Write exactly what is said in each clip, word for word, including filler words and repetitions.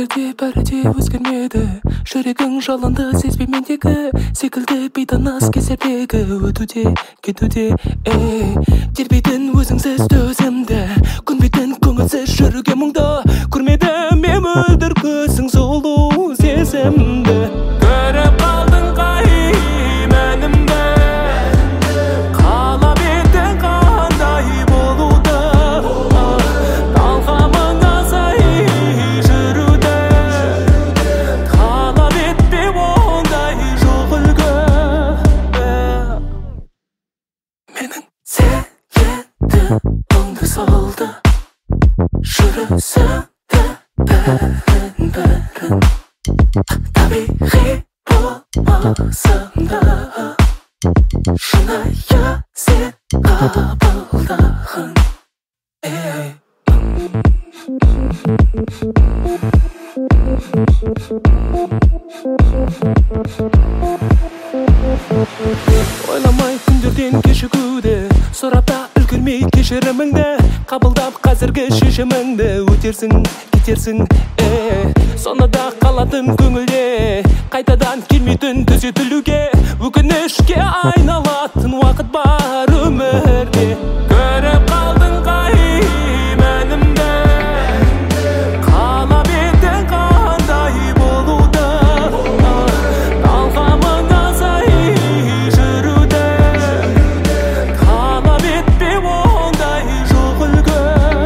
әлі де бәрі де өзгермеді. Жүрегің жалынды сезбей мендегі секілді бейтаныс кезердегі өтуде кетуде ей тербейтін өзіңсіз төзімді көнбейтін көңілсіз жүруге мұңды көрмедім мен мөлдір көзің сұлу сезімді көріп қалдың қай мәнімді қалап едің қандай болуды талғамыңа сай жүруді талап етпе ондай жоқ үлгі менің сенді оңды солды жүрісімді бәрін бәрін табиғи болмасымды шынайы сен қабылдағын ей ойламай күндерден кешігуді сұрапта үлгермей кешіріміңді қабылдап қазіргі шешіміңді өтерсің кетерсің е сонада қалатын көңілде қайтадан келмейтін түзетілуге өкінішке айналатын уақыт бар өмірде көріп қалдың қай мәнімді қалап едің қандай болуды талғамыңа сай жүруді талап етпе ондай жоқ үлгі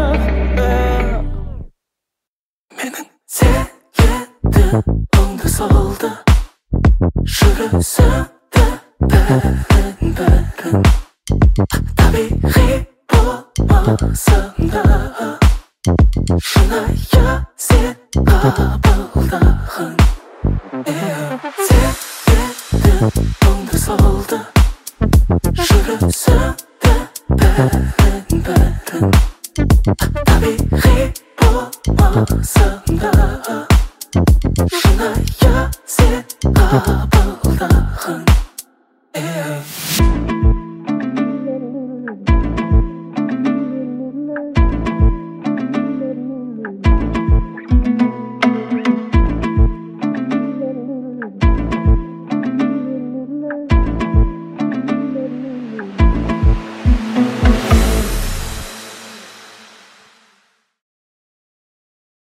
менің сенді оңды солды жүрісімді бәрін бәрін табиғи болмасымды шынайы сен қабылдағын сенді оңды солды жүрісімді бәрін бәрін табиғи болмасымды шынайы сен қабылдағын